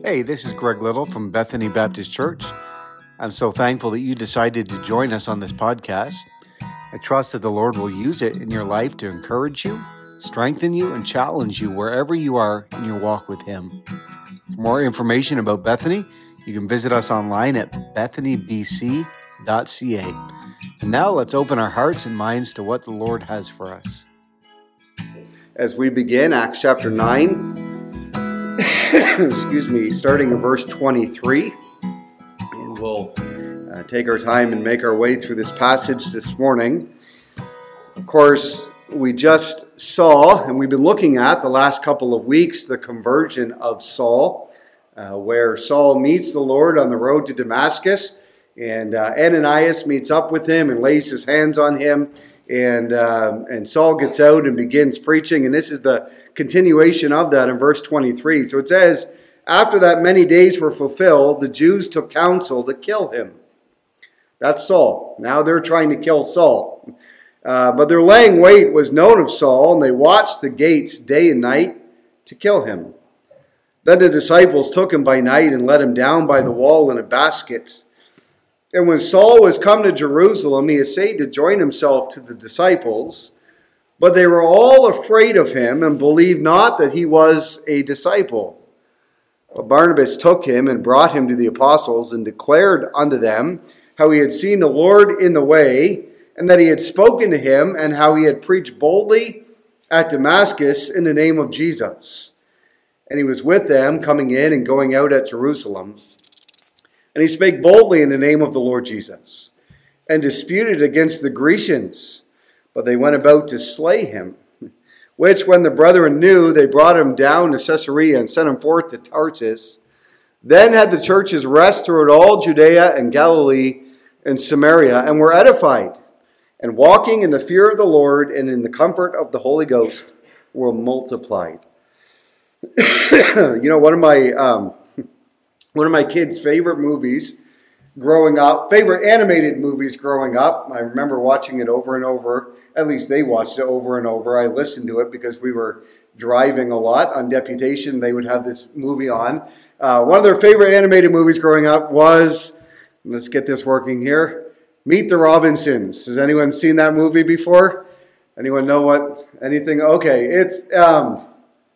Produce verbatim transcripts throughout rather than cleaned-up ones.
Hey, this is Greg Little from Bethany Baptist Church. I'm so thankful that you decided to join us on this podcast. I trust that the Lord will use it in your life to encourage you, strengthen you, and challenge you wherever you are in your walk with Him. For more information about Bethany, you can visit us online at bethany b c dot c a. And now let's open our hearts and minds to what the Lord has for us. As we begin Acts chapter nine, excuse me, starting in verse twenty-three, and we'll uh, take our time and make our way through this passage this morning. Of course, we just saw, and we've been looking at the last couple of weeks, the conversion of Saul, uh, where Saul meets the Lord on the road to Damascus, and uh, Ananias meets up with him and lays his hands on him. And um, and Saul gets out and begins preaching. And this is the continuation of that in verse twenty-three. So it says, after that many days were fulfilled, the Jews took counsel to kill him. That's Saul. Now they're trying to kill Saul. Uh, but their laying wait was known of Saul, and they watched the gates day and night to kill him. Then the disciples took him by night and let him down by the wall in a basket. And when Saul was come to Jerusalem, he essayed to join himself to the disciples, but they were all afraid of him and believed not that he was a disciple. But Barnabas took him and brought him to the apostles and declared unto them how he had seen the Lord in the way, and that he had spoken to him, and how he had preached boldly at Damascus in the name of Jesus. And he was with them, coming in and going out at Jerusalem. And he spake boldly in the name of the Lord Jesus, and disputed against the Grecians, but they went about to slay him. Which, when the brethren knew, they brought him down to Caesarea and sent him forth to Tarsus. Then had the churches rest throughout all Judea and Galilee and Samaria, and were edified, and walking in the fear of the Lord and in the comfort of the Holy Ghost were multiplied. You know, one of my... Um, One of my kids' favorite movies growing up, favorite animated movies growing up, I remember watching it over and over. At least they watched it over and over. I listened to it because we were driving a lot on deputation. They would have this movie on. Uh, one of their favorite animated movies growing up was, let's get this working here, Meet the Robinsons. Has anyone seen that movie before? Anyone know what, anything? Okay, it's, um,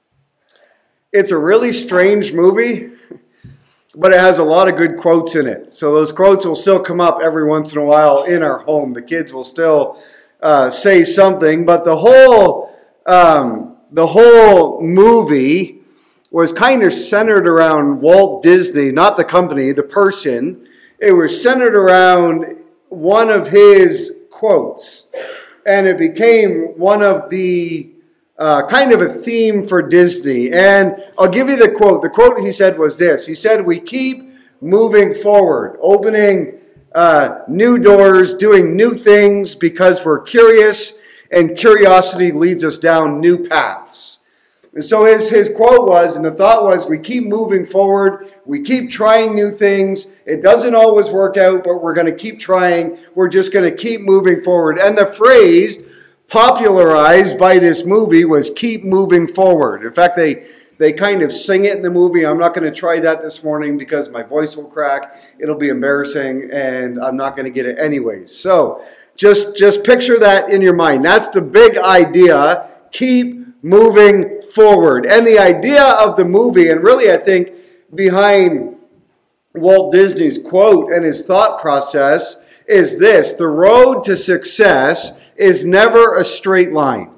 it's a really strange movie. But it has a lot of good quotes in it. So those quotes will still come up every once in a while in our home. The kids will still uh, say something. But the whole um, the whole movie was kind of centered around Walt Disney, not the company, the person. It was centered around one of his quotes. And it became one of the Uh, kind of a theme for Disney. And I'll give you the quote. The quote he said was this. He said, we keep moving forward, opening uh, new doors, doing new things because we're curious, and curiosity leads us down new paths. And so his, his quote was, and the thought was, we keep moving forward, we keep trying new things. It doesn't always work out, but we're going to keep trying. We're just going to keep moving forward. And the phrase popularized by this movie was keep moving forward. In fact, they they kind of sing it in the movie. I'm not going to try that this morning because my voice will crack. It'll be embarrassing, and I'm not going to get it anyways. So just, just picture that in your mind. That's the big idea. Keep moving forward. And the idea of the movie, and really I think behind Walt Disney's quote and his thought process, is this: the road to success is never a straight line,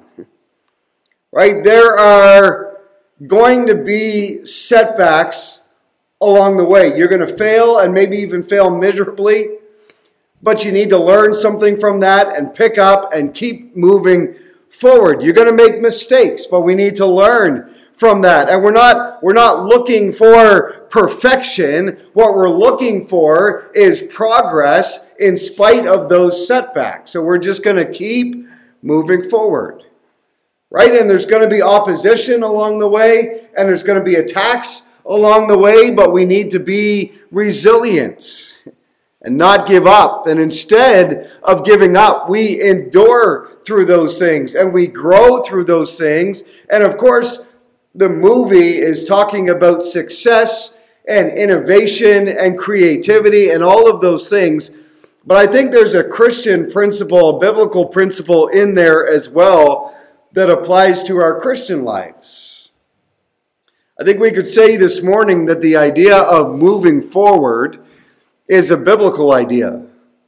right? There are going to be setbacks along the way. You're going to fail and maybe even fail miserably, but you need to learn something from that and pick up and keep moving forward. You're going to make mistakes, but we need to learn from that. And we're not, we're not looking for perfection. What we're looking for is progress in spite of those setbacks. So we're just going to keep moving forward, right? And there's going to be opposition along the way, and there's going to be attacks along the way, but we need to be resilient and not give up. And instead of giving up, we endure through those things, and we grow through those things. And of course, the movie is talking about success and innovation and creativity and all of those things. But I think there's a Christian principle, a biblical principle in there as well that applies to our Christian lives. I think we could say this morning that the idea of moving forward is a biblical idea.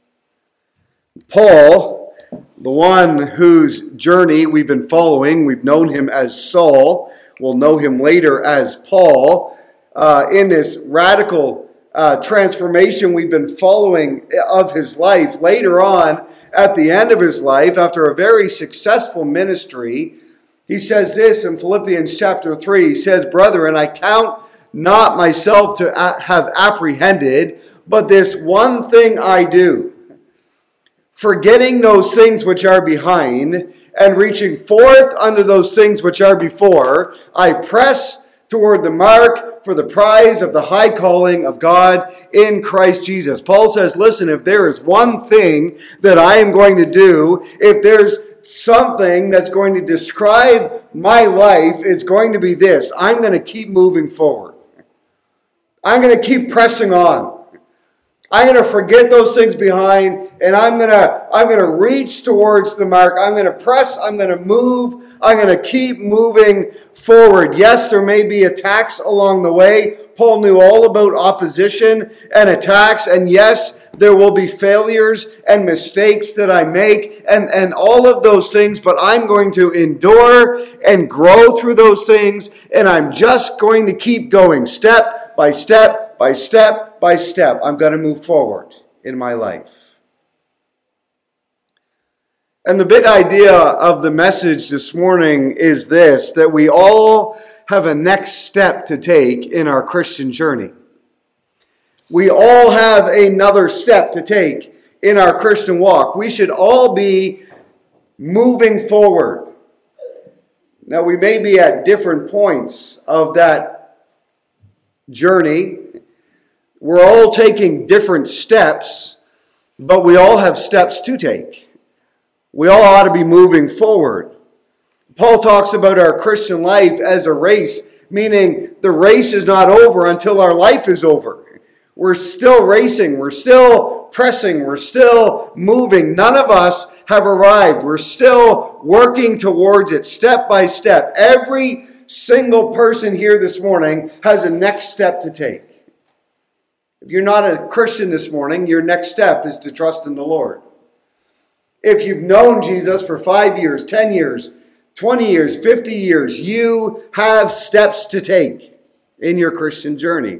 Paul, the one whose journey we've been following, we've known him as Saul, we'll know him later as Paul, uh, in this radical uh, transformation we've been following of his life. Later on, at the end of his life, after a very successful ministry, he says this in Philippians chapter three. He says, "Brethren, I count not myself to have apprehended, but this one thing I do, forgetting those things which are behind, and reaching forth unto those things which are before, I press toward the mark for the prize of the high calling of God in Christ Jesus." Paul says, listen, if there is one thing that I am going to do, if there's something that's going to describe my life, it's going to be this. I'm going to keep moving forward. I'm going to keep pressing on. I'm going to forget those things behind, and I'm going to I'm going to reach towards the mark. I'm going to press. I'm going to move. I'm going to keep moving forward. Yes, there may be attacks along the way. Paul knew all about opposition and attacks, and yes, there will be failures and mistakes that I make, and, and all of those things, but I'm going to endure and grow through those things, and I'm just going to keep going step by step by step by step. I'm going to move forward in my life. And the big idea of the message this morning is this, that we all have a next step to take in our Christian journey. We all have another step to take in our Christian walk. We should all be moving forward. Now, we may be at different points of that journey. We're all taking different steps, but we all have steps to take. We all ought to be moving forward. Paul talks about our Christian life as a race, meaning the race is not over until our life is over. We're still racing. We're still pressing. We're still moving. None of us have arrived. We're still working towards it step by step. Every single person here this morning has a next step to take. If you're not a Christian this morning, your next step is to trust in the Lord. If you've known Jesus for five years, ten years, twenty years, fifty years, you have steps to take in your Christian journey.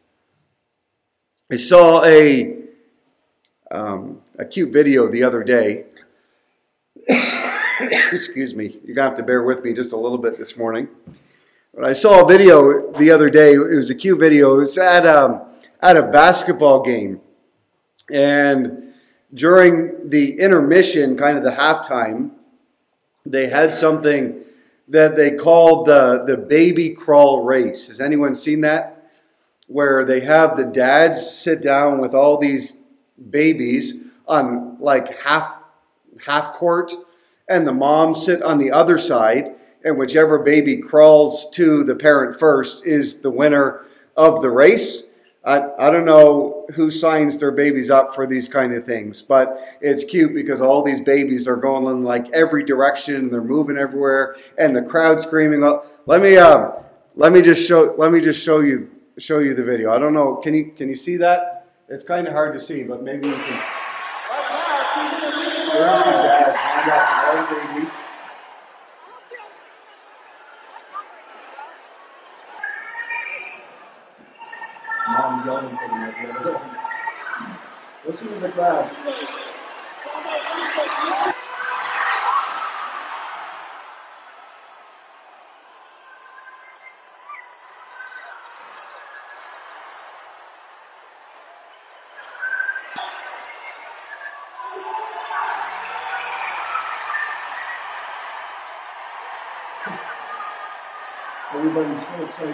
I saw a, um, a cute video the other day. Excuse me. You're going to have to bear with me just a little bit this morning. But I saw a video the other day. It was a cute video. It was at, um, at a basketball game. And during the intermission, kind of the halftime, they had something that they called the, the baby crawl race. Has anyone seen that? Where they have the dads sit down with all these babies on like half half court, and the moms sit on the other side, and whichever baby crawls to the parent first is the winner of the race. I, I don't know who signs their babies up for these kind of things, but it's cute because all these babies are going in like every direction, and they're moving everywhere, and the crowd screaming. Oh, let me uh, let me just show let me just show you. show you the video. I don't know. Can you can you see that? It's kind of hard to see, but maybe you can. There's the dads. We got all the babies. Mom yelling for them at the other end. Listen to the crowd. Everybody's so excited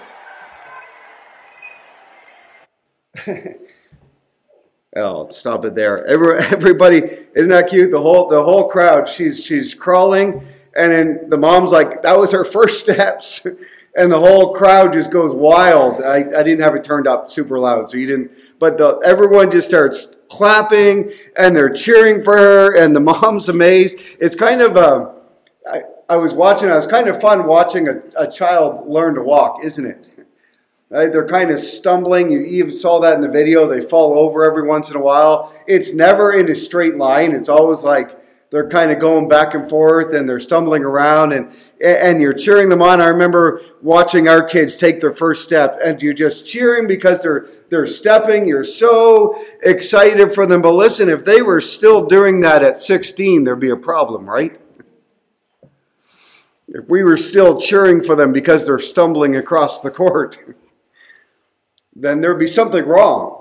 for it. Oh, stop it there. Every, everybody, isn't that cute? The whole the whole crowd, she's she's crawling, and then the mom's like, that was her first steps. and the whole crowd just goes wild. I, I didn't have it turned up super loud, so you didn't. But the, everyone just starts clapping, and they're cheering for her, and the mom's amazed. It's kind of a, I, I was watching, it was kind of fun watching a, a child learn to walk, isn't it? Right? They're kind of stumbling. You even saw that in the video. They fall over every once in a while. It's never in a straight line. It's always like they're kind of going back and forth, and they're stumbling around, and and you're cheering them on. I remember watching our kids take their first step, and you're just cheering because they're they're stepping. You're so excited for them. But listen, if they were still doing that at sixteen, there'd be a problem, right? If we were still cheering for them because they're stumbling across the court, then there'd be something wrong.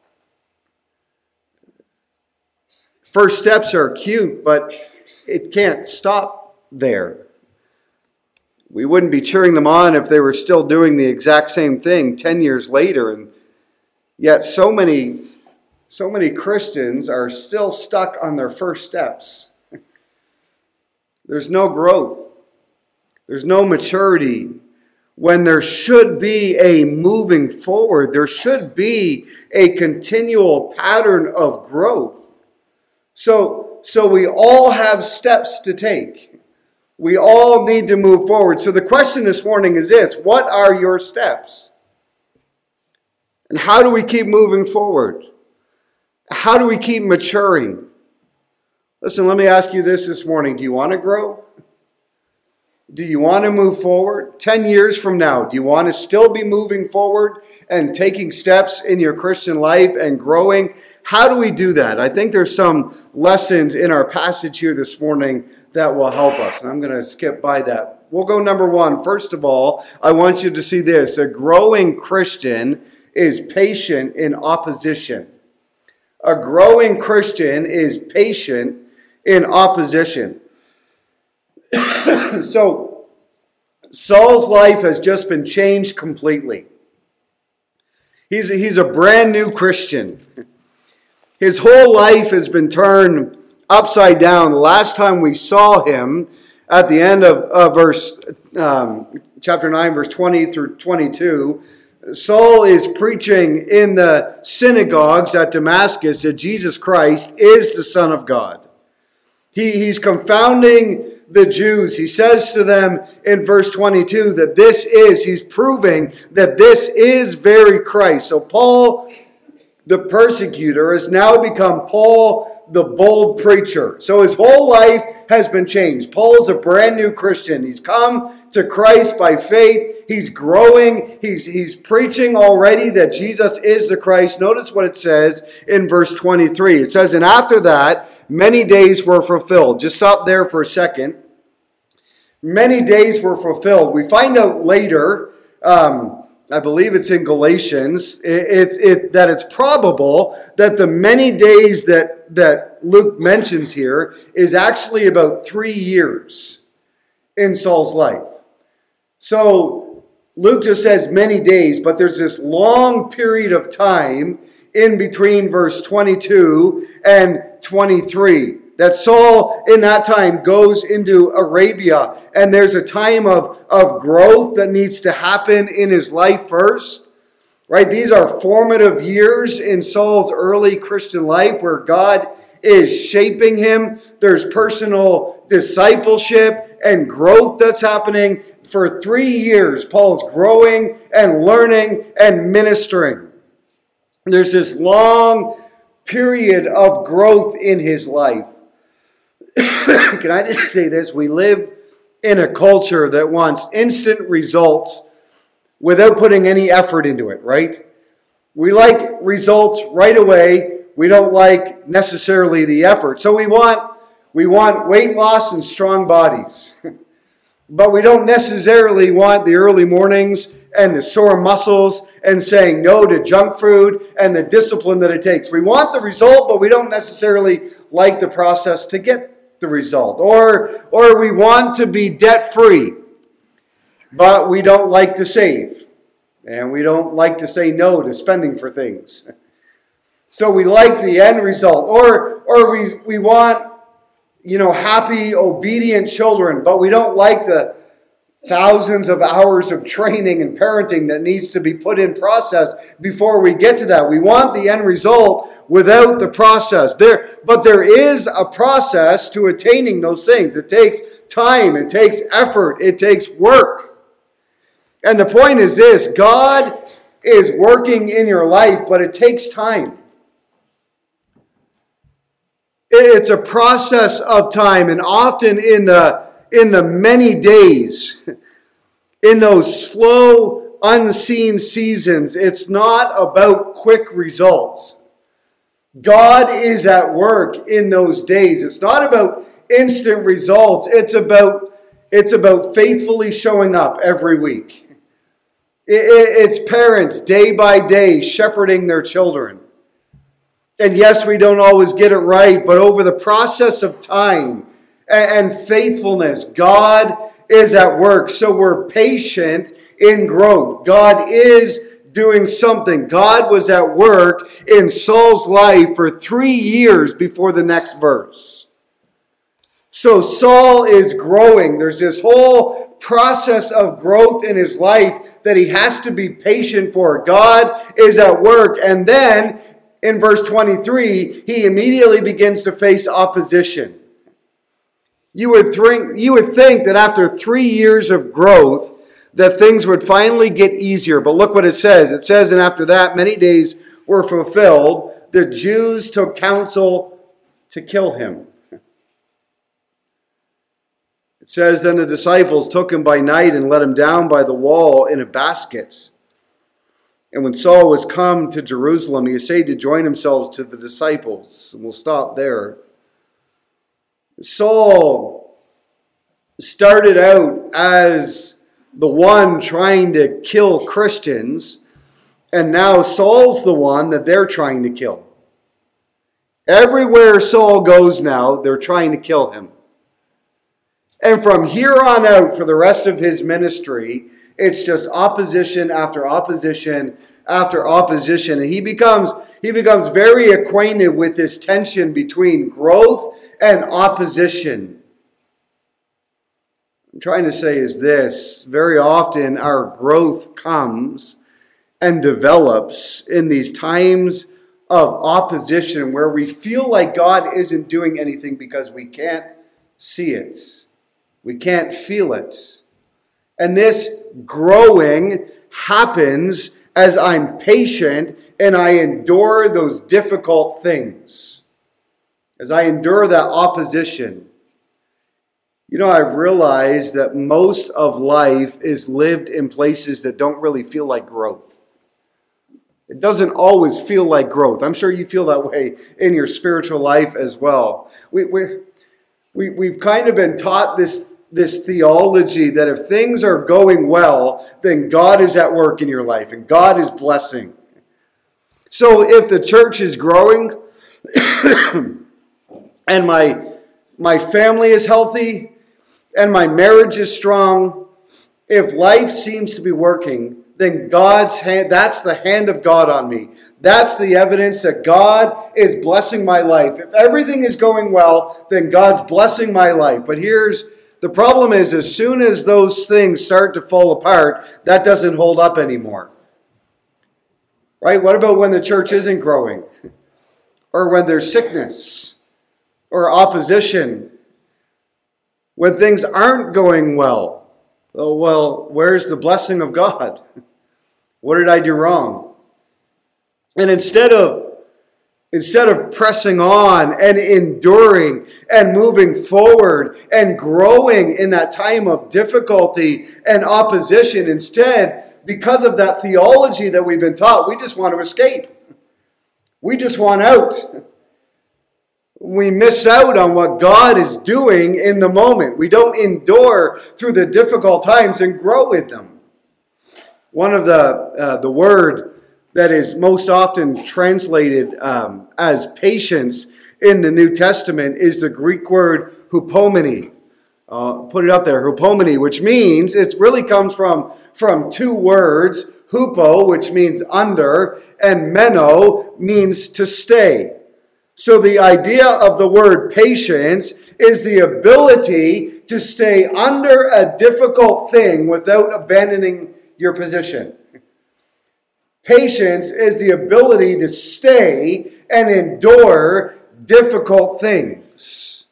First steps are cute, but it can't stop there. We wouldn't be cheering them on if they were still doing the exact same thing ten years later. And yet so many, so many Christians are still stuck on their first steps. There's no growth. There's no maturity. When there should be a moving forward, there should be a continual pattern of growth. So, so we all have steps to take. We all need to move forward. So the question this morning is this: what are your steps? And how do we keep moving forward? How do we keep maturing? Listen, let me ask you this this morning. Do you want to grow? Do you want to move forward? Ten years from now, do you want to still be moving forward and taking steps in your Christian life and growing? How do we do that? I think there's some lessons in our passage here this morning that will help us. And I'm going to skip by that. We'll go number one. First of all, I want you to see this. A growing Christian is patient in opposition. A growing Christian is patient in opposition. So, Saul's life has just been changed completely. He's a, he's a brand new Christian. His whole life has been turned upside down. The last time we saw him, at the end of, of verse um, chapter nine, verse twenty through twenty-two, Saul is preaching in the synagogues at Damascus that Jesus Christ is the Son of God. He, he's confounding the Jews. He says to them in verse twenty-two that this is, he's proving that this is very Christ. So Paul, the persecutor, has now become Paul, the bold preacher. So his whole life has been changed. Paul's a brand new Christian. He's come to Christ by faith. He's growing. He's, he's preaching already that Jesus is the Christ. Notice what it says in verse twenty-three. It says, and after that, many days were fulfilled. Just stop there for a second. Many days were fulfilled. We find out later, um, I believe it's in Galatians, it, it, it, that it's probable that the many days that, that Luke mentions here is actually about three years in Saul's life. So Luke just says many days, but there's this long period of time in between verse twenty-two and twenty-three. That Saul in that time goes into Arabia, and there's a time of, of growth that needs to happen in his life first. Right? These are formative years in Saul's early Christian life where God is shaping him. There's personal discipleship and growth that's happening. For three years, Paul's growing and learning and ministering. There's this long period of growth in his life. Can I just say this? We live in a culture that wants instant results without putting any effort into it, right? We like results right away. We don't like necessarily the effort. So we want we want weight loss and strong bodies. But we don't necessarily want the early mornings and the sore muscles and saying no to junk food and the discipline that it takes. We want the result, but we don't necessarily like the process to get the result. Or, or we want to be debt-free, but we don't like to save. And we don't like to say no to spending for things. So we like the end result. Or, or we, we want, you know, happy, obedient children, but we don't like the thousands of hours of training and parenting that needs to be put in process before we get to that. We want the end result without the process. There, but there is a process to attaining those things. It takes time, it takes effort, it takes work. And the point is this: God is working in your life, but it takes time. It's a process of time, and often in the in the many days, in those slow, unseen seasons, it's not about quick results. God is at work in those days. It's not about instant results. It's about it's about faithfully showing up every week. It's parents day by day shepherding their children. And yes, we don't always get it right, but over the process of time and faithfulness, God is at work. So we're patient in growth. God is doing something. God was at work in Saul's life for three years before the next verse. So Saul is growing. There's this whole process of growth in his life that he has to be patient for. God is at work. And then in verse twenty-three, he immediately begins to face opposition. You would think, you would think that after three years of growth, that things would finally get easier. But look what it says. It says, and after that, many days were fulfilled. The Jews took counsel to kill him. It says, then the disciples took him by night and let him down by the wall in a basket. And when Saul was come to Jerusalem, he essayed to join himself to the disciples. And we'll stop there. Saul started out as the one trying to kill Christians, and now Saul's the one that they're trying to kill. Everywhere Saul goes now, they're trying to kill him. And from here on out, for the rest of his ministry, it's just opposition after opposition after opposition. And he becomes, he becomes very acquainted with this tension between growth and opposition. I'm trying to say is this: very often our growth comes and develops in these times of opposition where we feel like God isn't doing anything because we can't see it. We can't feel it. And this growing happens as I'm patient and I endure those difficult things. As I endure that opposition. You know, I've realized that most of life is lived in places that don't really feel like growth. It doesn't always feel like growth. I'm sure you feel that way in your spiritual life as well. We, we, we, we've kind of been taught this, this theology that if things are going well, then God is at work in your life and God is blessing. So if the church is growing and my, my family is healthy and my marriage is strong, if life seems to be working, then God's hand, that's the hand of God on me. That's the evidence that God is blessing my life. If everything is going well, then God's blessing my life. But here's the problem is, as soon as those things start to fall apart, that doesn't hold up anymore. Right? What about when the church isn't growing? Or when there's sickness? Or opposition? When things aren't going well? Oh, well, where's the blessing of God? What did I do wrong? And instead of instead of pressing on and enduring and moving forward and growing in that time of difficulty and opposition, instead, because of that theology that we've been taught, we just want to escape. We just want out. We miss out on what God is doing in the moment. We don't endure through the difficult times and grow with them. One of the, uh, the word that is most often translated um, as patience in the New Testament is the Greek word hupomene. Uh, put it up there, hupomene, which means, it really comes from, from two words, hupo, which means under, and meno means to stay. So the idea of the word patience is the ability to stay under a difficult thing without abandoning your position. Patience is the ability to stay and endure difficult things.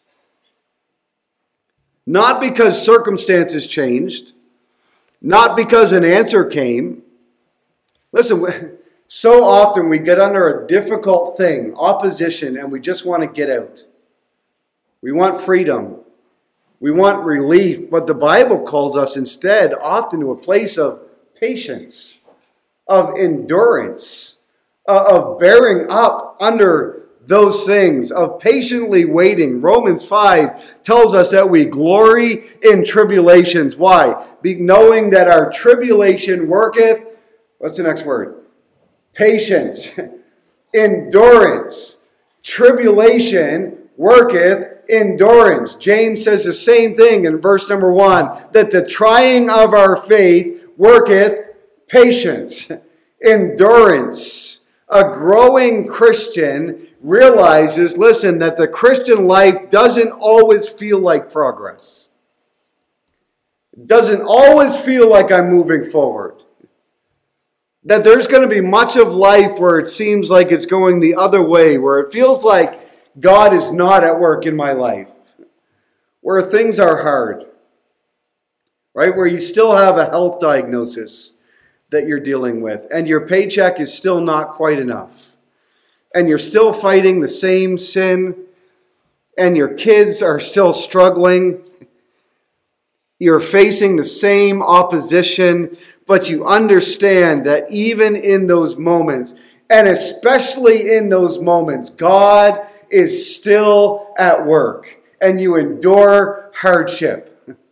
Not because circumstances changed, not because an answer came. Listen, so often we get under a difficult thing, opposition, and we just want to get out. We want freedom. We want relief. But the Bible calls us instead often to a place of patience, of endurance, uh, of bearing up under those things, of patiently waiting. Romans five tells us that we glory in tribulations. Why? Be, knowing that our tribulation worketh, what's the next word? Patience, endurance. Tribulation worketh endurance. James says the same thing in verse number one, that the trying of our faith worketh patience, endurance. A growing Christian realizes, listen, that the Christian life doesn't always feel like progress. It doesn't always feel like I'm moving forward. That there's going to be much of life where it seems like it's going the other way, where it feels like God is not at work in my life, where things are hard, right? Where you still have a health diagnosis that you're dealing with, and your paycheck is still not quite enough, and you're still fighting the same sin, and your kids are still struggling. You're facing the same opposition, but you understand that even in those moments, and especially in those moments, God is still at work, and you endure hardship.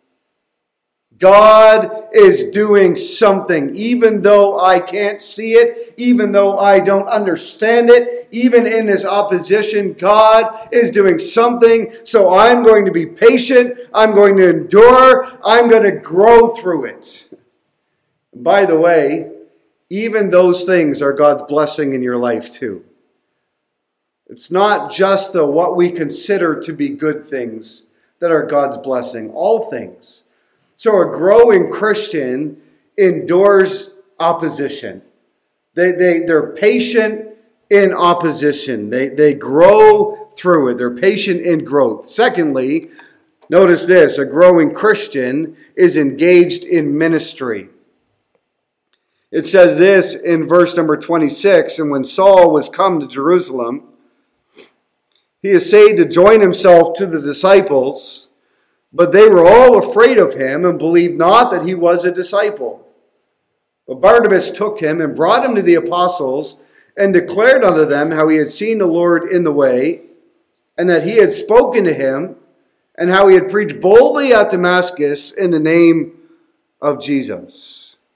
God is doing something, even though I can't see it, even though I don't understand it, even in this opposition, God is doing something. So I'm going to be patient, I'm going to endure, I'm going to grow through it. By the way, even those things are God's blessing in your life too. It's not just the what we consider to be good things that are God's blessing, all things. So a growing Christian endures opposition. They, they, they're patient in opposition. They, they grow through it. They're patient in growth. Secondly, notice this, a growing Christian is engaged in ministry. It says this in verse number twenty-six, and when Saul was come to Jerusalem, he essayed to join himself to the disciples, but they were all afraid of him and believed not that he was a disciple. But Barnabas took him and brought him to the apostles and declared unto them how he had seen the Lord in the way, and that he had spoken to him, and how he had preached boldly at Damascus in the name of Jesus.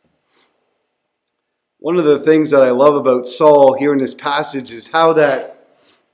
One of the things that I love about Saul here in this passage is how that,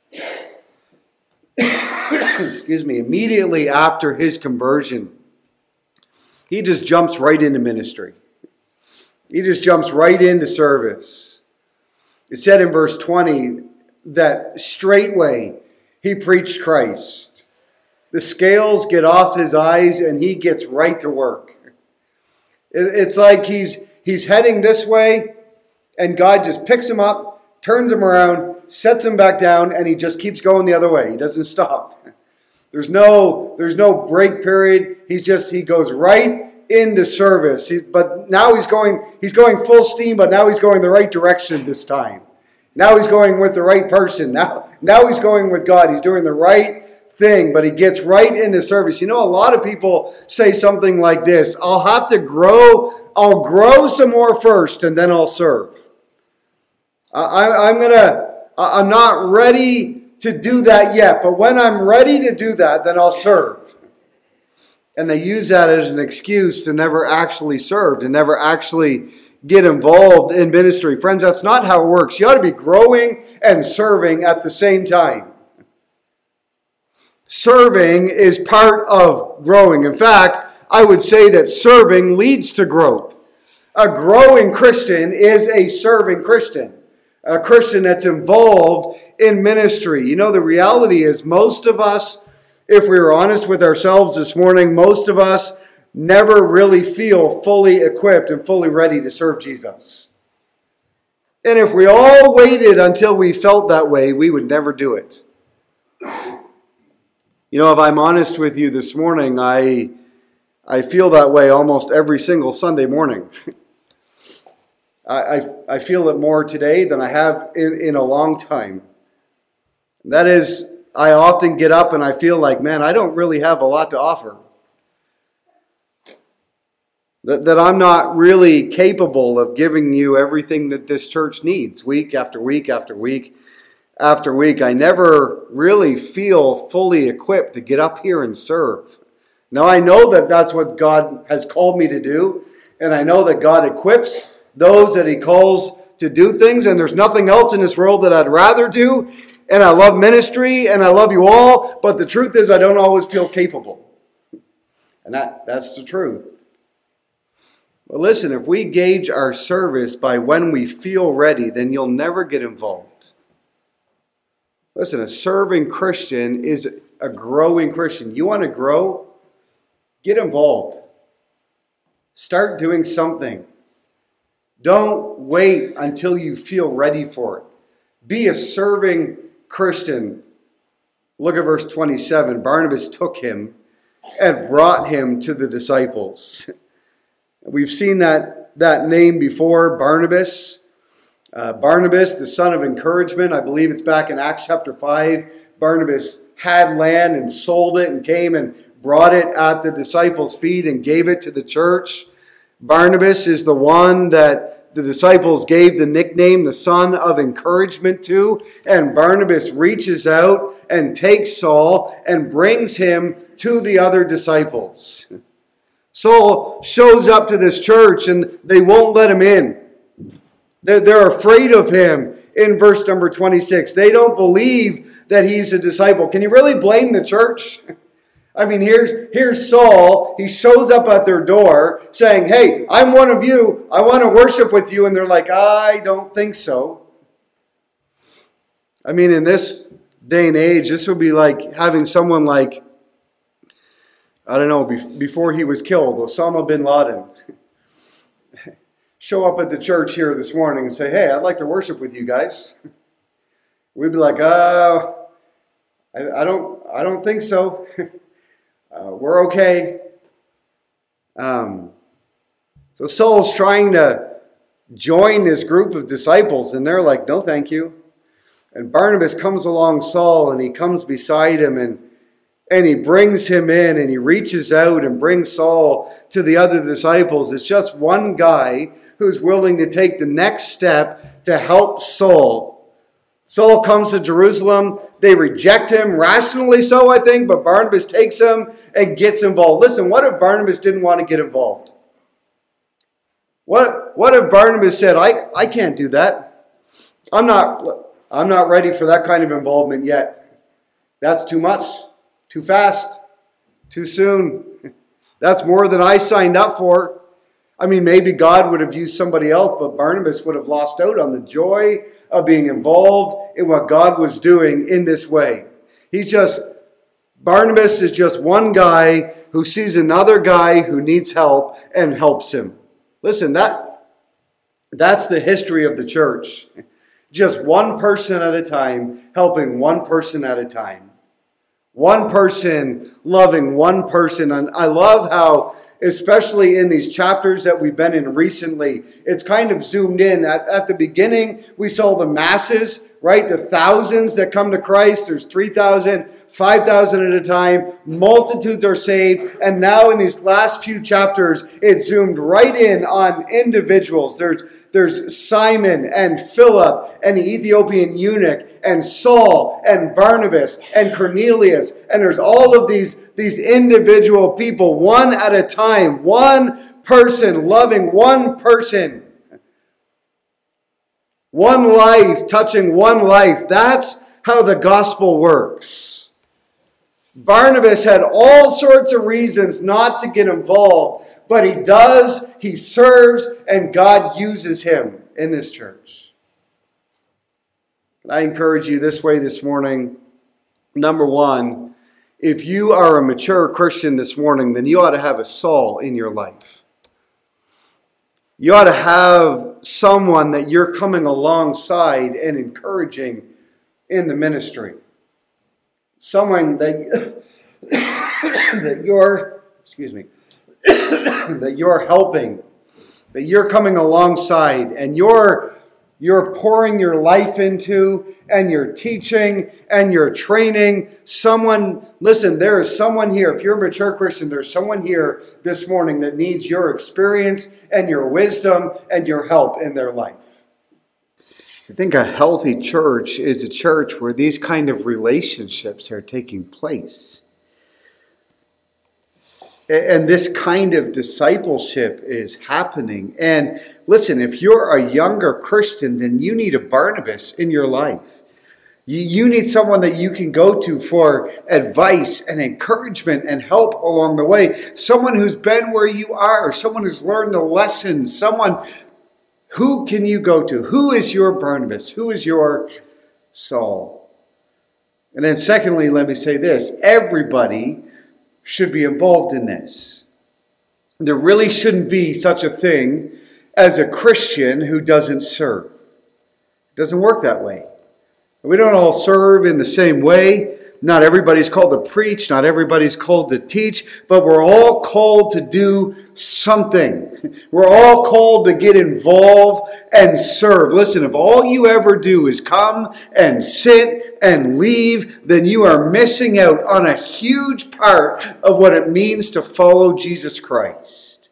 excuse me, immediately after his conversion, he just jumps right into ministry. He just jumps right into service. It said in verse twenty that straightway he preached Christ. The scales get off his eyes and he gets right to work. It's like he's he's heading this way, and God just picks him up, turns him around, sets him back down, and he just keeps going the other way. He doesn't stop. There's no, there's no break period. He's just, he goes right into service. He, but now he's going, he's going full steam, but now he's going the right direction this time. Now he's going with the right person. Now, now he's going with God. He's doing the right thing, but he gets right into service. You know, a lot of people say something like this: I'll have to grow, I'll grow some more first, and then I'll serve. I, I'm gonna, I'm not ready to do that yet, but when I'm ready to do that, then I'll serve. And they use that as an excuse to never actually serve, to never actually get involved in ministry. Friends, that's not how it works. You ought to be growing and serving at the same time. Serving is part of growing. In fact, I would say that serving leads to growth. A growing Christian is a serving Christian. A Christian that's involved in ministry. You know, the reality is most of us, if we were honest with ourselves this morning, most of us never really feel fully equipped and fully ready to serve Jesus. And if we all waited until we felt that way, we would never do it. You know, if I'm honest with you this morning, I I feel that way almost every single Sunday morning. I, I, I feel it more today than I have in, in a long time. That is, I often get up and I feel like, man, I don't really have a lot to offer. That, that I'm not really capable of giving you everything that this church needs week after week after week after week. I never really feel fully equipped to get up here and serve. Now, I know that that's what God has called me to do, and I know that God equips those that he calls to do things, and there's nothing else in this world that I'd rather do, and I love ministry, and I love you all, but the truth is I don't always feel capable. And that, that's the truth. But listen, if we gauge our service by when we feel ready, then you'll never get involved. Listen, a serving Christian is a growing Christian. You want to grow? Get involved. Start doing something. Don't wait until you feel ready for it. Be a serving Christian. Look at verse twenty-seven. Barnabas took him and brought him to the disciples. We've seen that, that name before, Barnabas. Uh, Barnabas, the son of encouragement. I believe it's back in Acts chapter five. Barnabas had land and sold it and came and brought it at the disciples' feet and gave it to the church. Barnabas is the one that the disciples gave the nickname, the son of encouragement to. And Barnabas reaches out and takes Saul and brings him to the other disciples. Saul shows up to this church and they won't let him in. They're, they're afraid of him in verse number twenty-six. They don't believe that he's a disciple. Can you really blame the church? I mean, here's, here's Saul. He shows up at their door saying, hey, I'm one of you. I want to worship with you. And they're like, I don't think so. I mean, in this day and age, this would be like having someone like, I don't know, before he was killed, Osama bin Laden, show up at the church here this morning and say, hey, I'd like to worship with you guys. We'd be like, uh, I, I don't, I don't think so. Uh, we're okay. Um, so Saul's trying to join this group of disciples, and they're like, no, thank you. And Barnabas comes along Saul, and he comes beside him, and, and he brings him in, and he reaches out and brings Saul to the other disciples. It's just one guy who's willing to take the next step to help Saul. Saul comes to Jerusalem. They reject him, rationally so, I think, but Barnabas takes him and gets involved. Listen, what if Barnabas didn't want to get involved? What, what if Barnabas said, I, I can't do that. I'm not, I'm not ready for that kind of involvement yet. That's too much, too fast, too soon. That's more than I signed up for. I mean, maybe God would have used somebody else, but Barnabas would have lost out on the joy of being involved in what God was doing in this way. He's just, Barnabas is just one guy who sees another guy who needs help and helps him. Listen, that that's the history of the church. Just one person at a time, helping one person at a time. One person loving one person. And I love how, especially in these chapters that we've been in recently, it's kind of zoomed in. At, at the beginning, we saw the masses, right? The thousands that come to Christ. There's three thousand, five thousand at a time. Multitudes are saved. And now in these last few chapters, it zoomed right in on individuals. There's There's Simon and Philip and the Ethiopian eunuch and Saul and Barnabas and Cornelius. And there's all of these, these individual people, one at a time, one person loving one person. One life touching one life. That's how the gospel works. Barnabas had all sorts of reasons not to get involved, but he does, he serves, and God uses him in this church. And I encourage you this way this morning. Number one, If you are a mature Christian this morning, then you ought to have a Saul in your life. You ought to have someone that you're coming alongside and encouraging in the ministry. Someone that, that you're, excuse me, that you're helping, that you're coming alongside and you're You're pouring your life into, and you're teaching, and you're training someone. Listen, there is someone here. If you're a mature Christian, there's someone here this morning that needs your experience and your wisdom and your help in their life. I think a healthy church is a church where these kind of relationships are taking place. And this kind of discipleship is happening. And listen, if you're a younger Christian, then you need a Barnabas in your life. You need someone that you can go to for advice and encouragement and help along the way. Someone who's been where you are. Someone who's learned the lessons. Someone, who can you go to? Who is your Barnabas? Who is your Saul? And then secondly, let me say this. Everybody should be involved in this. There really shouldn't be such a thing as a Christian who doesn't serve. It doesn't work that way. We don't all serve in the same way. Not everybody's called to preach. Not everybody's called to teach. But we're all called to do something. We're all called to get involved and serve. Listen, if all you ever do is come and sit and leave, then you are missing out on a huge part of what it means to follow Jesus Christ.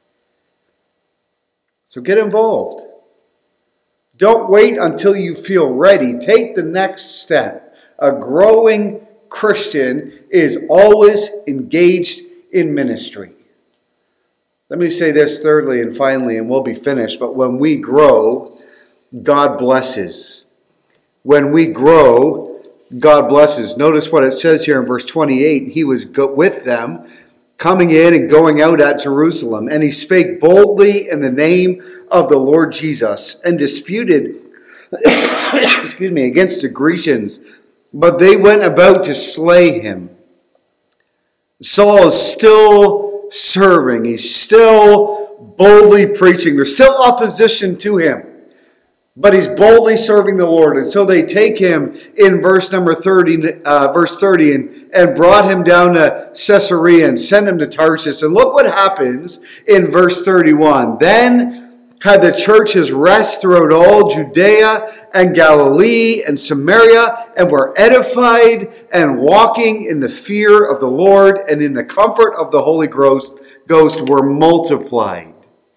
So get involved. Don't wait until you feel ready. Take the next step. A growing Christian is always engaged in ministry. Let me say this thirdly and finally, and we'll be finished. But when we grow, God blesses. When we grow, God blesses. Notice what it says here in verse twenty-eight. He was with them, coming in and going out at Jerusalem. And he spake boldly in the name of the Lord Jesus, and disputed excuse me, against the Grecians. But they went about to slay him. Saul is still serving. He's still boldly preaching. There's still opposition to him. But he's boldly serving the Lord. And so they take him in verse number thirty, uh, verse thirty, and, and brought him down to Caesarea and sent him to Tarsus. And look what happens in verse thirty-one. Then had the churches rest throughout all Judea and Galilee and Samaria, and were edified and walking in the fear of the Lord and in the comfort of the Holy Ghost, Ghost were multiplied.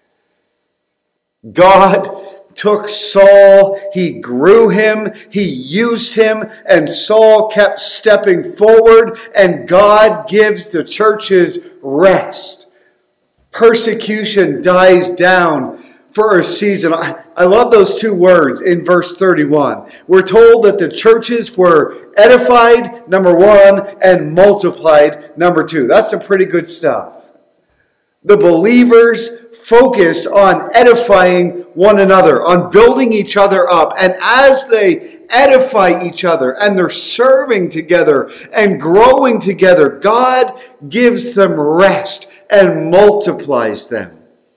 God took Saul, he grew him, he used him, and Saul kept stepping forward, and God gives the churches rest. Persecution dies down for a season. I, I love those two words in verse thirty-one. We're told that the churches were edified, number one, and multiplied, number two. That's some pretty good stuff. The believers focused on edifying one another, on building each other up. And as they edify each other and they're serving together and growing together, God gives them rest and multiplies them.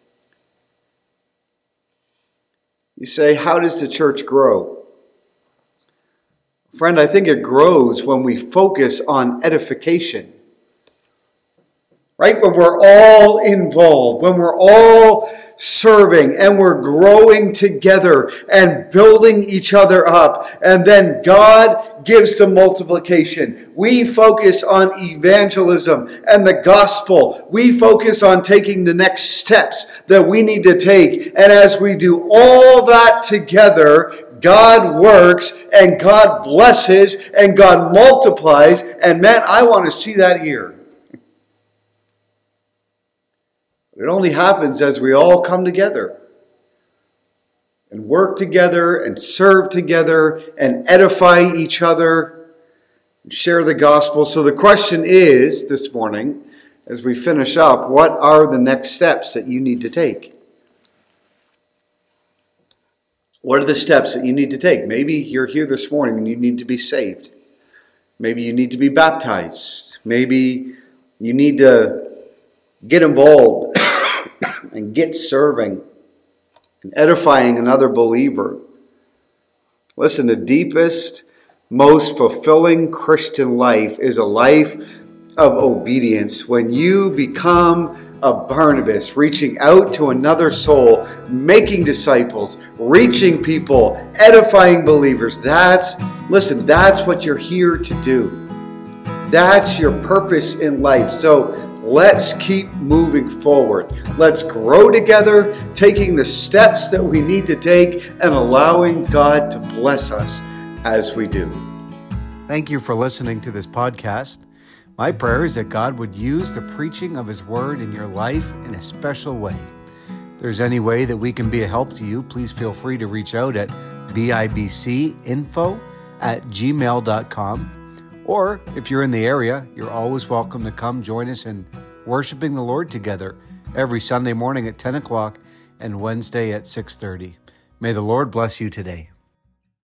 You say, how does the church grow? Friend, I think it grows when we focus on edification. Right? When we're all involved, when we're all serving and we're growing together and building each other up. And then God gives the multiplication. We focus on evangelism and the gospel. We focus on taking the next steps that we need to take. And as we do all that together, God works and God blesses and God multiplies. And man, I want to see that here. It only happens as we all come together and work together and serve together and edify each other and share the gospel. So the question is this morning, as we finish up, what are the next steps that you need to take? What are the steps that you need to take? Maybe you're here this morning and you need to be saved. Maybe you need to be baptized. Maybe you need to get involved and get serving and edifying another believer. Listen, the deepest, most fulfilling Christian life is a life of obedience. When you become a Barnabas, reaching out to another soul, making disciples, reaching people, edifying believers, that's, listen, that's what you're here to do. That's your purpose in life. So let's keep moving forward. Let's grow together, taking the steps that we need to take and allowing God to bless us as we do. Thank you for listening to this podcast. My prayer is that God would use the preaching of His Word in your life in a special way. If there's any way that we can be a help to you, please feel free to reach out at bibcinfo at gmail dot com. Or if you're in the area, you're always welcome to come join us in worshiping the Lord together every Sunday morning at ten o'clock and Wednesday at six thirty. May the Lord bless you today.